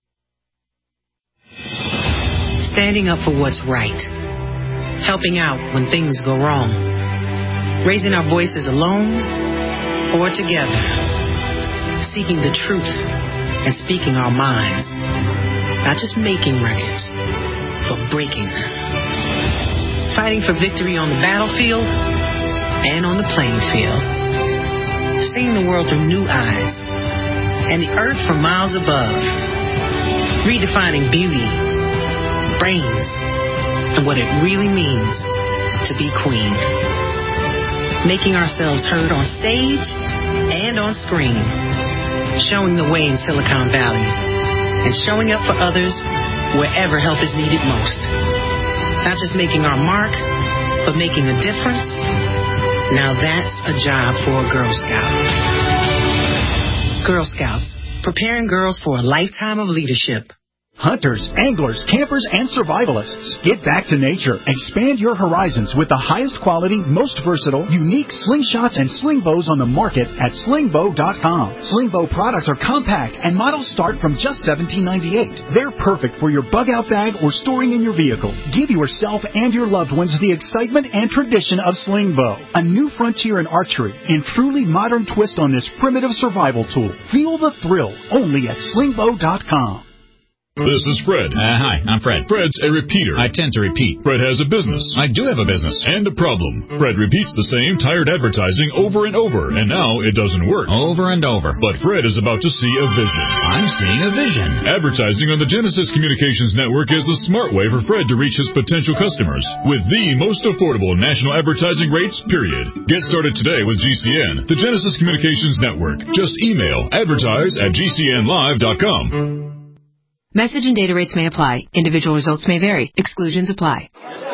Standing up for what's right. Helping out when things go wrong. Raising our voices alone or together. Seeking the truth and speaking our minds. Not just making records, but breaking them. Fighting for victory on the battlefield and on the playing field. Seeing the world through new eyes and the earth from miles above. Redefining beauty, brains, and what it really means to be queen. Making ourselves heard on stage and on screen. Showing the way in Silicon Valley. And showing up for others wherever help is needed most. Not just making our mark, but making a difference. Now that's a job for a Girl Scout. Girl Scouts, preparing girls for a lifetime of leadership. Hunters, anglers, campers, and survivalists. Get back to nature. Expand your horizons with the highest quality, most versatile, unique slingshots and sling bows on the market at sling bow dot com. Sling bow products are compact and models start from just seventeen ninety-eight. They're perfect for your bug-out bag or storing in your vehicle. Give yourself and your loved ones the excitement and tradition of sling bow. A new frontier in archery and truly modern twist on this primitive survival tool. Feel the thrill only at sling bow dot com. This is Fred. Uh, hi, I'm Fred. Fred's a repeater. I tend to repeat. Fred has a business. I do have a business. And a problem. Fred repeats the same tired advertising over and over, and now it doesn't work. Over and over. But Fred is about to see a vision. I'm seeing a vision. Advertising on the Genesis Communications Network is the smart way for Fred to reach his potential customers with the most affordable national advertising rates, period. Get started today with G C N, the Genesis Communications Network. Just email advertise at g c n live dot com. Message and data rates may apply. Individual results may vary. Exclusions apply.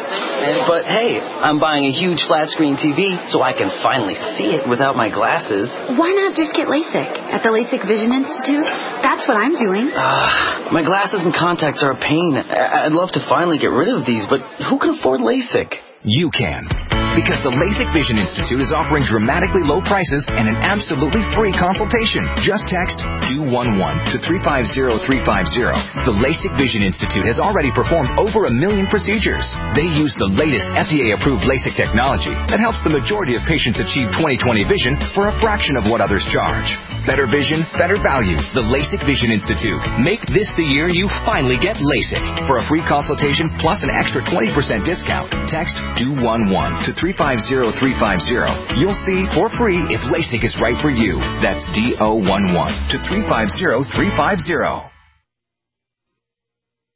But hey, I'm buying a huge flat screen T V so I can finally see it without my glasses. Why not just get LASIK at the LASIK Vision Institute? That's what I'm doing. Uh, my glasses and contacts are a pain. I'd love to finally get rid of these, but who can afford LASIK? You can. Because the LASIK Vision Institute is offering dramatically low prices and an absolutely free consultation. Just text two one one to three five zero three five zero. The LASIK Vision Institute has already performed over a million procedures. They use the latest F D A-approved LASIK technology that helps the majority of patients achieve twenty twenty vision for a fraction of what others charge. Better vision, better value. The LASIK Vision Institute. Make this the year you finally get LASIK. For a free consultation plus an extra twenty percent discount, text two one one to three five zero three five zero. You'll see for free if LASIK is right for you. That's D O one one to three five zero three five zero.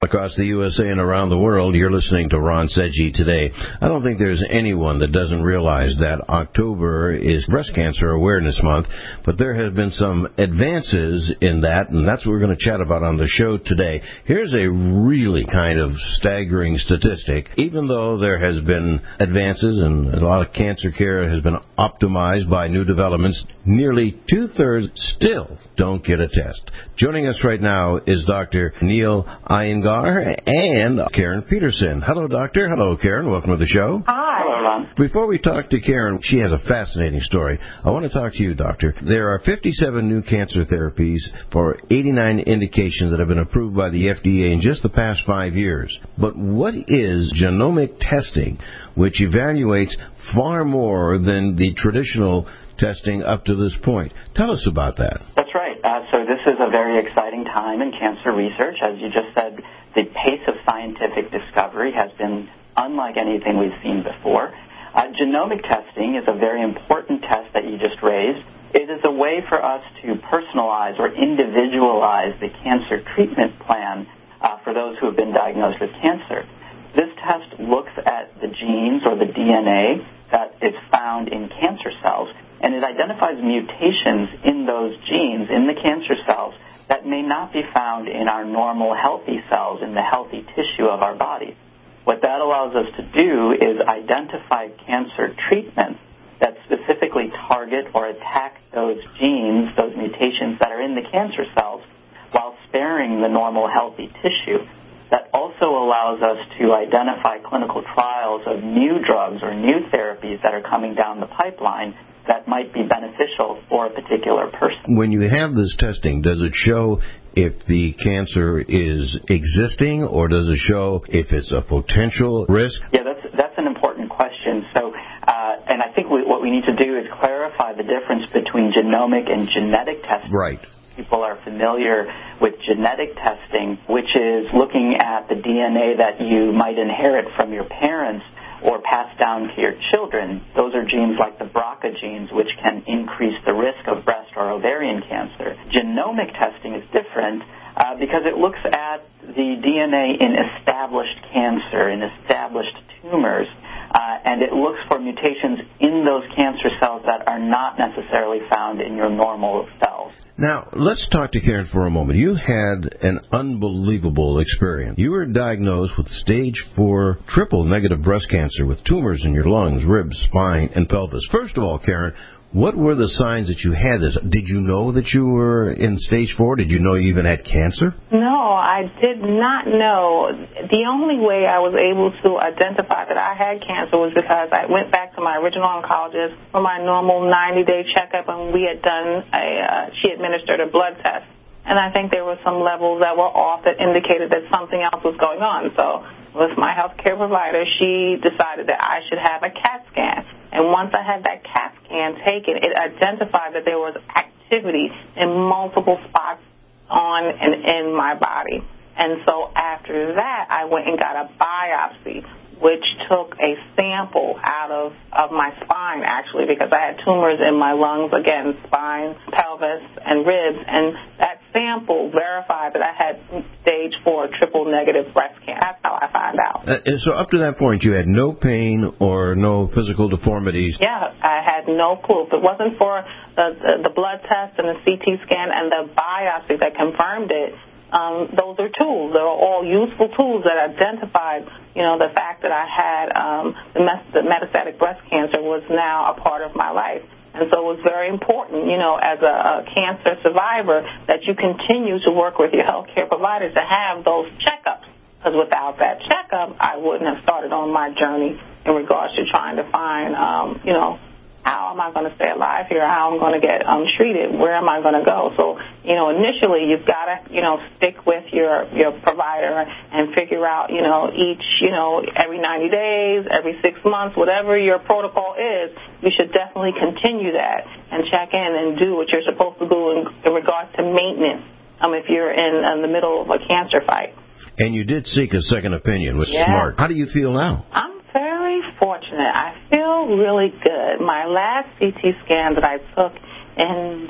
Across the U S A and around the world, you're listening to Ron Seggi today. I don't think there's anyone that doesn't realize that October is Breast Cancer Awareness Month, but there have been some advances in that, and that's what we're going to chat about on the show today. Here's a really kind of staggering statistic. Even though there has been advances and a lot of cancer care has been optimized by new developments, nearly two-thirds still don't get a test. Joining us right now is Doctor Neil Iyengar and Karen Peterson. Hello, Doctor. Hello, Karen. Welcome to the show. Hi. Hello, Ron. Before we talk to Karen, she has a fascinating story. I want to talk to you, Doctor. There are fifty-seven new cancer therapies for eighty-nine indications that have been approved by the F D A in just the past five years. But what is genomic testing, which evaluates far more than the traditional testing up to this point? Tell us about that. That's right. Uh, so this is a very exciting time in cancer research. As you just said, the pace of scientific discovery has been unlike anything we've seen before. Uh, genomic testing is a very important test that you just raised. It is a way for us to personalize or individualize the cancer treatment plan uh, for those who have been diagnosed with cancer. This test looks at the genes or the D N A that is found in cancer cells, and it identifies mutations in those genes, in the cancer cells, that may not be found in our normal healthy cells, in the healthy tissue of our body. What that allows us to do is identify cancer treatments that specifically target or attack those genes, those mutations that are in the cancer cells, while sparing the normal healthy tissue. That also allows us to identify clinical trials of new drugs or new therapies that are coming down the pipeline that might be beneficial for a particular person. When you have this testing, does it show if the cancer is existing, or does it show if it's a potential risk? Yeah, that's that's an important question. So, uh, and I think we, what we need to do is clarify the difference between genomic and genetic testing. Right. People are familiar with genetic testing, which is looking at the D N A that you might inherit from your parents or pass down to your children. Those are genes like the B R C A genes, which can increase the risk of breast or ovarian cancer. Genomic testing is different uh, because it looks at the D N A in established cancer, in established tumors, uh, and it looks for mutations in those cancer cells that are not necessarily found in your normal cells. Now, let's talk to Karen for a moment. You had an unbelievable experience. You were diagnosed with stage four triple negative breast cancer with tumors in your lungs, ribs, spine, and pelvis. First of all, Karen, what were the signs that you had this? Did you know that you were in stage four? Did you know you even had cancer? No, I did not know. The only way I was able to identify that I had cancer was because I went back to my original oncologist for my normal ninety-day checkup, and we had done a, uh, she administered a blood test. And I think there were some levels that were off that indicated that something else was going on. So with my health care provider, she decided that I should have a CAT scan. And once I had that CAT scan taken, it identified that there was activity in multiple spots on and in my body. And so after that, I went and got a biopsy, which took a sample out of, of my spine, actually, because I had tumors in my lungs, again, spine, pelvis, and ribs. And that sample verified that I had stage four triple negative breast cancer. That's how I found out. Uh, and so up to that point, you had no pain or no physical deformities? Yeah, I had no clue. If it wasn't for the, the, the blood test and the C T scan and the biopsy that confirmed it, Um, those are tools. They are all useful tools that identified, you know, the fact that I had um, the, mes- the metastatic breast cancer was now a part of my life. And so it was very important, you know, as a, a cancer survivor, that you continue to work with your health care providers to have those checkups. Because without that checkup, I wouldn't have started on my journey in regards to trying to find, um, you know, how am I going to stay alive here? How am I going to get um, treated? Where am I going to go? So, you know, initially you've got to, you know, stick with your, your provider and figure out, you know, each, you know, every ninety days, every six months, whatever your protocol is, you should definitely continue that and check in and do what you're supposed to do in, in regards to maintenance um, if you're in, in the middle of a cancer fight. And you did seek a second opinion, which is yeah. smart. How do you feel now? I'm very fortunate. I feel really good. My last C T scan that I took in September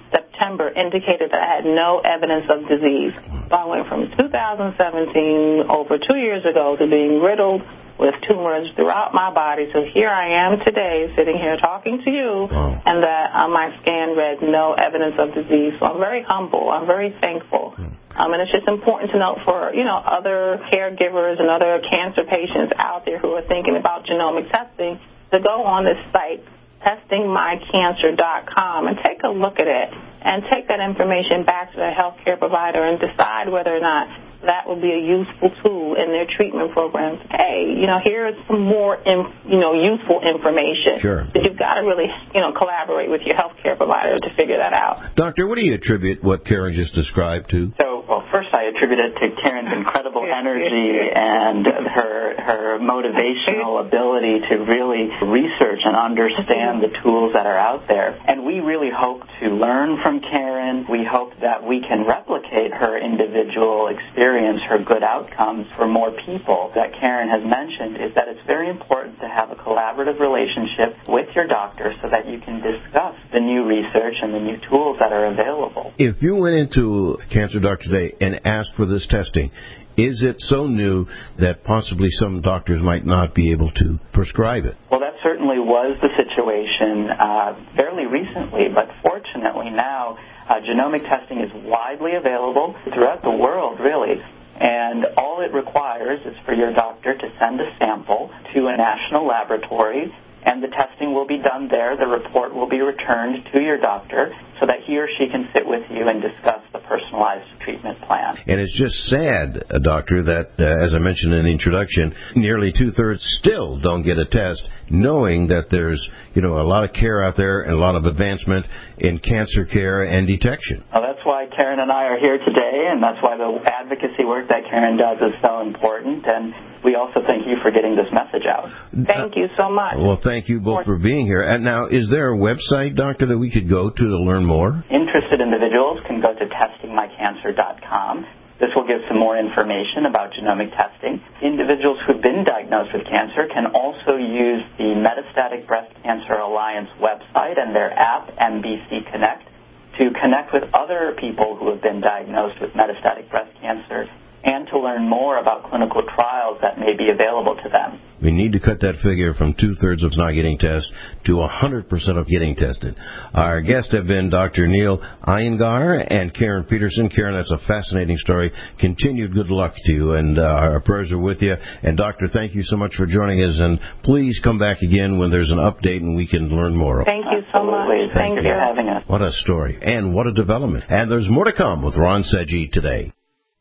September indicated that I had no evidence of disease. So I went from two thousand seventeen, over two years ago, to being riddled with tumors throughout my body. So here I am today, sitting here talking to you, wow. and that uh, my scan read no evidence of disease. So I'm very humble. I'm very thankful. Um, and it's just important to note for, you know, other caregivers and other cancer patients out there who are thinking about genomic testing to go on this site, testing my cancer dot com, and take a look at it and take that information back to their healthcare provider and decide whether or not that would be a useful tool in their treatment programs. Hey, you know, here's some more, in, you know, useful information. Sure. But you've got to really, you know, collaborate with your healthcare provider to figure that out. Doctor, what do you attribute what Karen just described to? So, well, first I attribute it to Karen's incredible energy and her her motivational ability to really research and understand the tools that are out there. And we really hope to learn from Karen. We hope that we can replicate her individual experience, her good outcomes for more people. That Karen has mentioned is that it's very important to have a collaborative relationship with your doctor so that you can discuss the new research and the new tools that are available. If you went into Cancer Doctor today and asked for this testing, is it so new that possibly some doctors might not be able to prescribe it? Well, that certainly was the situation uh, fairly recently, but fortunately now uh, genomic testing is widely available throughout the world, really. And all it requires is for your doctor to send a sample to a national laboratory, and the testing will be done there. The report will be returned to your doctor so that he or she can sit with you and discuss the personalized treatment plan. And it's just sad, uh, Doctor, that, uh, as I mentioned in the introduction, nearly two-thirds still don't get a test, knowing that there's, you know, a lot of care out there and a lot of advancement in cancer care and detection. Well, that's why Karen and I are here today, and that's why the advocacy work that Karen does is so important, and we also thank you for getting this message out. Thank you so much. Well, thank you both for being here. And now, is there a website, Doctor, that we could go to to learn more? Interested individuals can go to testing my cancer dot com. This will give some more information about genomic testing. Individuals who've been diagnosed with cancer can also use the Metastatic Breast Cancer Alliance website and their app, M B C Connect, to connect with other people who have been diagnosed with metastatic breast cancer and to learn more about clinical trials that may be available to them. We need to cut that figure from two-thirds of not getting tested to one hundred percent of getting tested. Our guests have been Doctor Neil Iyengar and Karen Peterson. Karen, that's a fascinating story. Continued good luck to you, and uh, our prayers are with you. And, Doctor, thank you so much for joining us, and please come back again when there's an update and we can learn more. Thank you so much. Thank, thank you for having us. What a story, and what a development. And there's more to come with Ron Seggi today.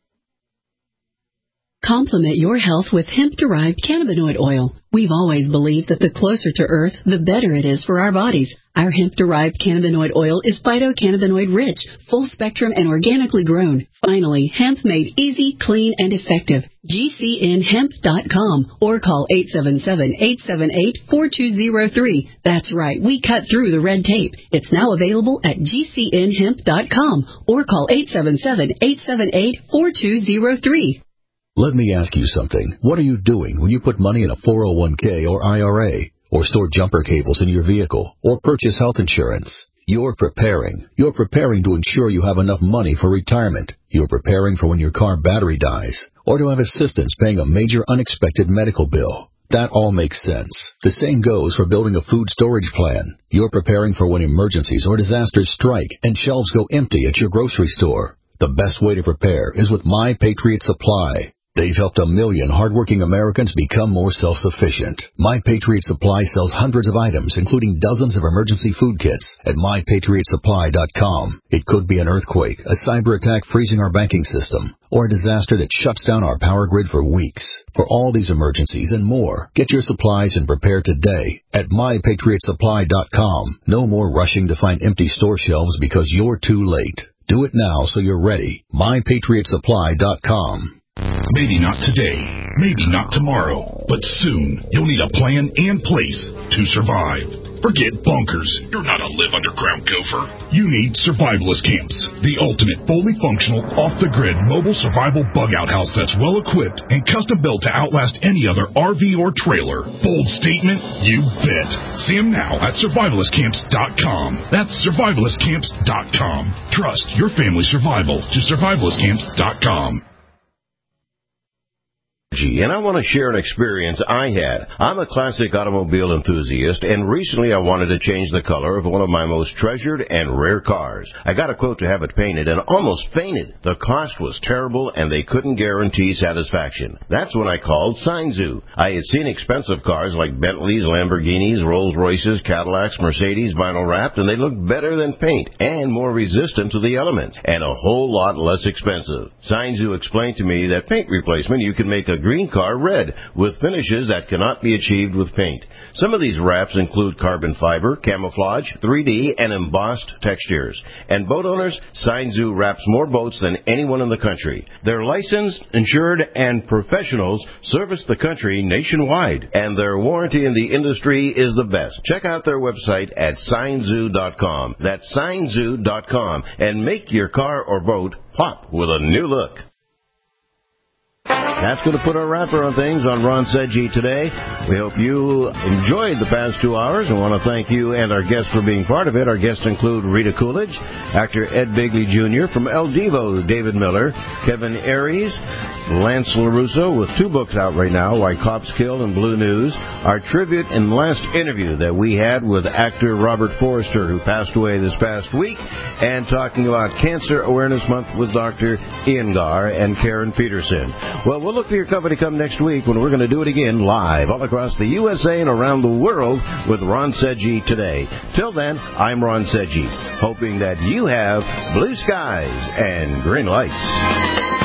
Complement your health with hemp-derived cannabinoid oil. We've always believed that the closer to Earth, the better it is for our bodies. Our hemp-derived cannabinoid oil is phytocannabinoid-rich, full-spectrum, and organically grown. Finally, hemp made easy, clean, and effective. G C N hemp dot com or call eight seven seven, eight seven eight, four two zero three. That's right, we cut through the red tape. It's now available at G C N hemp dot com or call eight seven seven, eight seven eight, four two zero three. Let me ask you something. What are you doing when you put money in a four oh one k or I R A, or store jumper cables in your vehicle, or purchase health insurance? You're preparing. You're preparing to ensure you have enough money for retirement. You're preparing for when your car battery dies, or to have assistance paying a major unexpected medical bill. That all makes sense. The same goes for building a food storage plan. You're preparing for when emergencies or disasters strike and shelves go empty at your grocery store. The best way to prepare is with My Patriot Supply. They've helped a million hardworking Americans become more self-sufficient. My Patriot Supply sells hundreds of items, including dozens of emergency food kits, at my patriot supply dot com. It could be an earthquake, a cyber attack freezing our banking system, or a disaster that shuts down our power grid for weeks. For all these emergencies and more, get your supplies and prepare today at my patriot supply dot com. No more rushing to find empty store shelves because you're too late. Do it now so you're ready. my patriot supply dot com. Maybe not today, maybe not tomorrow, but soon you'll need a plan and place to survive. Forget bunkers. You're not a live underground gopher. You need Survivalist Camps, the ultimate fully functional, off-the-grid mobile survival bug-out house that's well-equipped and custom-built to outlast any other R V or trailer. Bold statement? You bet. See them now at survivalist camps dot com. That's survivalist camps dot com. Trust your family's survival to survivalist camps dot com. And I want to share an experience I had. I'm a classic automobile enthusiast, and recently I wanted to change the color of one of my most treasured and rare cars. I got a quote to have it painted and almost fainted. The cost was terrible, and they couldn't guarantee satisfaction. That's when I called Sign-Zoo. I had seen expensive cars like Bentleys, Lamborghinis, Rolls-Royces, Cadillacs, Mercedes vinyl wrapped, and they looked better than paint and more resistant to the elements, and a whole lot less expensive. Sign-Zoo explained to me that paint replacement, you can make a green car red with finishes that cannot be achieved with paint. Some of these wraps include carbon fiber, camouflage, three D, and embossed textures. And boat owners, Sign-Zoo wraps more boats than anyone in the country. They're licensed, insured, and professionals service the country nationwide. And their warranty in the industry is the best. Check out their website at sign zoo dot com. That's sign zoo dot com. And make your car or boat pop with a new look. That's going to put our wrapper on things on Ron Said G today. We hope you enjoyed the past two hours and want to thank you and our guests for being part of it. Our guests include Rita Coolidge, actor Ed Begley Junior From El Divo, David Miller, Kevin Aries, Lance LaRusso with two books out right now, Why Cops Kill and Blue News. Our tribute and last interview that we had with actor Robert Forster, who passed away this past week, and talking about Cancer Awareness Month with Doctor Ian Garr and Karen Peterson. Well, we'll look for your company come next week when we're going to do it again live all across the U S A and around the world with Ron Sedgy today. Till then, I'm Ron Sedgy, hoping that you have blue skies and green lights.